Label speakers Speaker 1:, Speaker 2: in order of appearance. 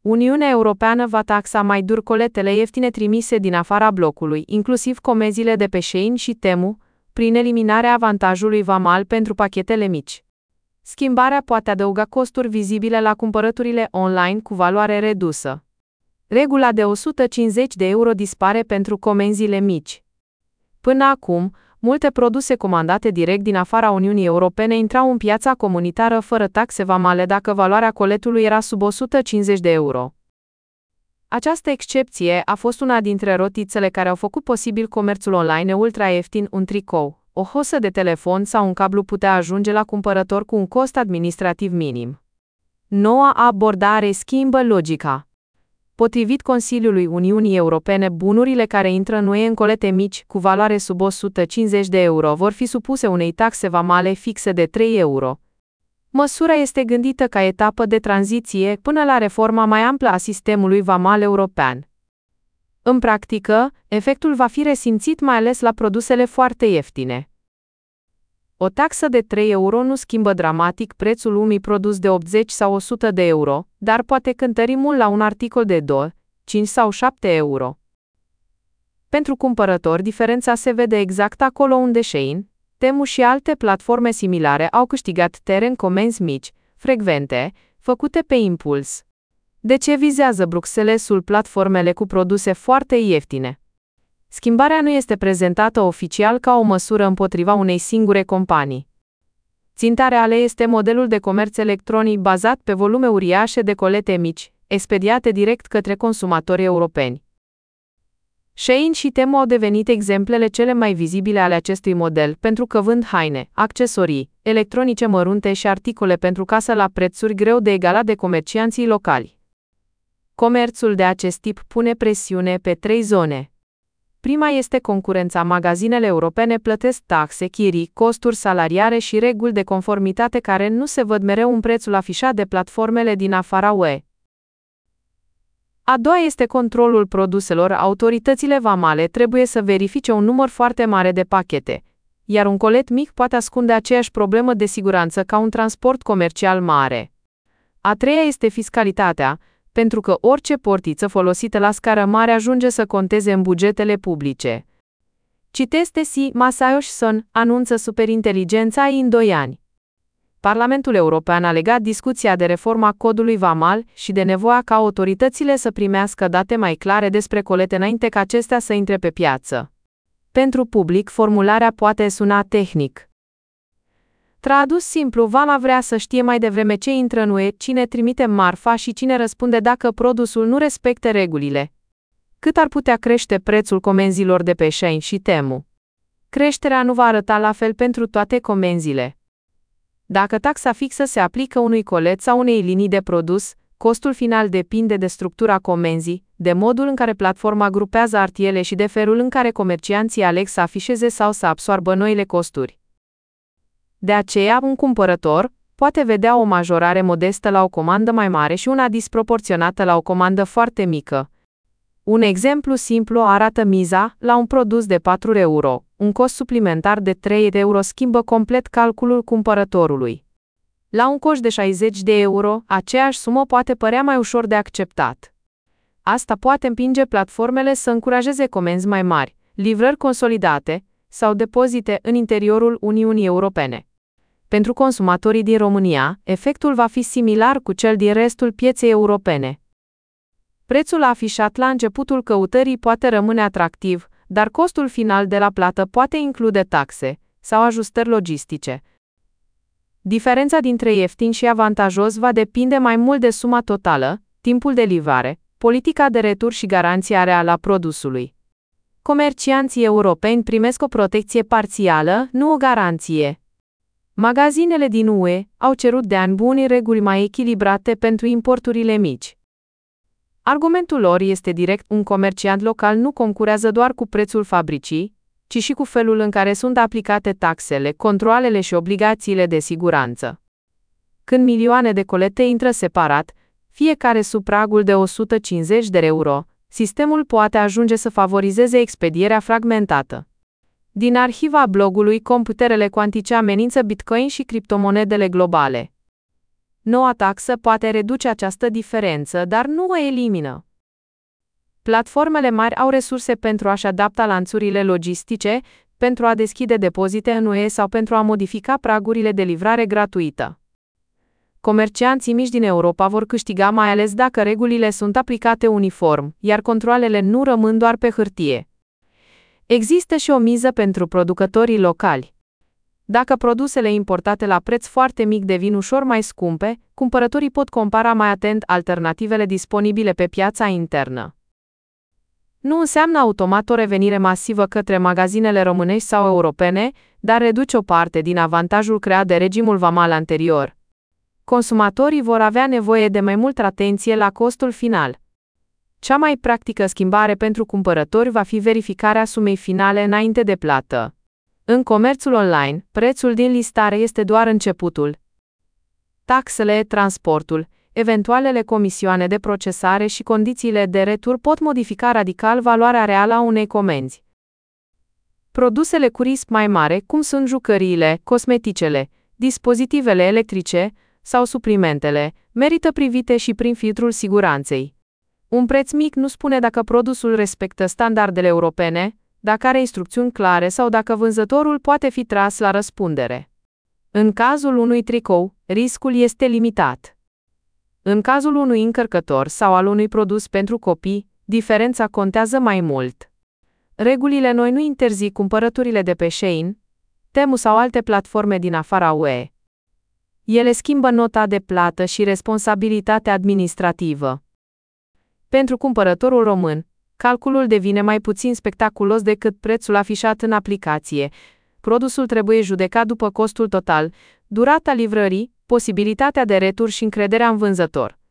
Speaker 1: Uniunea Europeană va taxa mai dur coletele ieftine trimise din afara blocului, inclusiv comenzile de pe Shein și Temu, prin eliminarea avantajului vamal pentru pachetele mici. Schimbarea poate adăuga costuri vizibile la cumpărăturile online cu valoare redusă. Regula de 150 de euro dispare pentru comenzile mici. Până acum, multe produse comandate direct din afara Uniunii Europene intrau în piața comunitară fără taxe vamale dacă valoarea coletului era sub 150 de euro. Această excepție a fost una dintre rotițele care au făcut posibil comerțul online ultra ieftin. Un tricou, o hosă de telefon sau un cablu putea ajunge la cumpărător cu un cost administrativ minim. Noua abordare schimbă logica. Potrivit Consiliului Uniunii Europene, bunurile care intră în UE în colete mici, cu valoare sub 150 de euro, vor fi supuse unei taxe vamale fixe de 3 euro. Măsura este gândită ca etapă de tranziție până la reforma mai amplă a sistemului vamal european. În practică, efectul va fi resimțit mai ales la produsele foarte ieftine. O taxă de 3 euro nu schimbă dramatic prețul unui produs de 80 sau 100 de euro, dar poate cântări mult la un articol de 2, 5 sau 7 euro. Pentru cumpărători, diferența se vede exact acolo unde Shein, Temu și alte platforme similare au câștigat teren comenzi mici, frecvente, făcute pe impuls. De ce vizează Bruxellesul platformele cu produse foarte ieftine? Schimbarea nu este prezentată oficial ca o măsură împotriva unei singure companii. Ținta reală este modelul de comerț electronic bazat pe volume uriașe de colete mici, expediate direct către consumatori europeni. Shein și Temu au devenit exemplele cele mai vizibile ale acestui model pentru că vând haine, accesorii, electronice mărunte și articole pentru casă la prețuri greu de egalat de comercianții locali. Comerțul de acest tip pune presiune pe 3 zone. Prima este concurența. Magazinele europene plătesc taxe, chirii, costuri salariare și reguli de conformitate care nu se văd mereu în prețul afișat de platformele din afara UE. A doua este controlul produselor. Autoritățile vamale trebuie să verifice un număr foarte mare de pachete, iar un colet mic poate ascunde aceeași problemă de siguranță ca un transport comercial mare. A treia este fiscalitatea, pentru că orice portiță folosită la scară mare ajunge să conteze în bugetele publice. Citeste si Masayoshi-son, anunță superinteligența în 2 ani. Parlamentul European a legat discuția de reforma codului vamal și de nevoia ca autoritățile să primească date mai clare despre colete înainte ca acestea să intre pe piață. Pentru public, formularea poate suna tehnic. Tradus simplu, vama vrea să știe mai devreme ce intră în UE, cine trimite marfa și cine răspunde dacă produsul nu respectă regulile. Cât ar putea crește prețul comenzilor de pe Shein și Temu? Creșterea nu va arăta la fel pentru toate comenzile. Dacă taxa fixă se aplică unui colet sau unei linii de produs, costul final depinde de structura comenzii, de modul în care platforma grupează artiele și de felul în care comercianții aleg să afișeze sau să absoarbă noile costuri. De aceea, un cumpărător poate vedea o majorare modestă la o comandă mai mare și una disproporționată la o comandă foarte mică. Un exemplu simplu arată miza la un produs de 4 euro. Un cost suplimentar de 3 euro schimbă complet calculul cumpărătorului. La un coș de 60 de euro, aceeași sumă poate părea mai ușor de acceptat. Asta poate împinge platformele să încurajeze comenzi mai mari, livrări consolidate sau depozite în interiorul Uniunii Europene. Pentru consumatorii din România, efectul va fi similar cu cel din restul pieței europene. Prețul afișat la începutul căutării poate rămâne atractiv, dar costul final de la plată poate include taxe sau ajustări logistice. Diferența dintre ieftin și avantajos va depinde mai mult de suma totală, timpul de livrare, politica de retur și garanția reală a produsului. Comercianții europeni primesc o protecție parțială, nu o garanție. Magazinele din UE au cerut de ani buni reguli mai echilibrate pentru importurile mici. Argumentul lor este direct: un comerciant local nu concurează doar cu prețul fabricii, ci și cu felul în care sunt aplicate taxele, controalele și obligațiile de siguranță. Când milioane de colete intră separat, fiecare sub pragul de 150 de euro, sistemul poate ajunge să favorizeze expedierea fragmentată. Din arhiva blogului Computerele cuantice amenință Bitcoin și criptomonedele globale. Noua taxă poate reduce această diferență, dar nu o elimină. Platformele mari au resurse pentru a-și adapta lanțurile logistice, pentru a deschide depozite în UE sau pentru a modifica pragurile de livrare gratuită. Comercianții mici din Europa vor câștiga mai ales dacă regulile sunt aplicate uniform, iar controalele nu rămân doar pe hârtie. Există și o miză pentru producătorii locali. Dacă produsele importate la preț foarte mic devin ușor mai scumpe, cumpărătorii pot compara mai atent alternativele disponibile pe piața internă. Nu înseamnă automat o revenire masivă către magazinele românești sau europene, dar reduce o parte din avantajul creat de regimul vamal anterior. Consumatorii vor avea nevoie de mai multă atenție la costul final. Cea mai practică schimbare pentru cumpărători va fi verificarea sumei finale înainte de plată. În comerțul online, prețul din listare este doar începutul. Taxele, transportul, eventualele comisioane de procesare și condițiile de retur pot modifica radical valoarea reală a unei comenzi. Produsele cu risc mai mare, cum sunt jucăriile, cosmeticele, dispozitivele electrice sau suplimentele, merită privite și prin filtrul siguranței. Un preț mic nu spune dacă produsul respectă standardele europene, dacă are instrucțiuni clare sau dacă vânzătorul poate fi tras la răspundere. În cazul unui tricou, riscul este limitat. În cazul unui încărcător sau al unui produs pentru copii, diferența contează mai mult. Regulile noi nu interzic cumpărăturile de pe Shein, Temu sau alte platforme din afara UE. Ele schimbă nota de plată și responsabilitatea administrativă. Pentru cumpărătorul român, calculul devine mai puțin spectaculos decât prețul afișat în aplicație. Produsul trebuie judecat după costul total, durata livrării, posibilitatea de retur și încrederea în vânzător.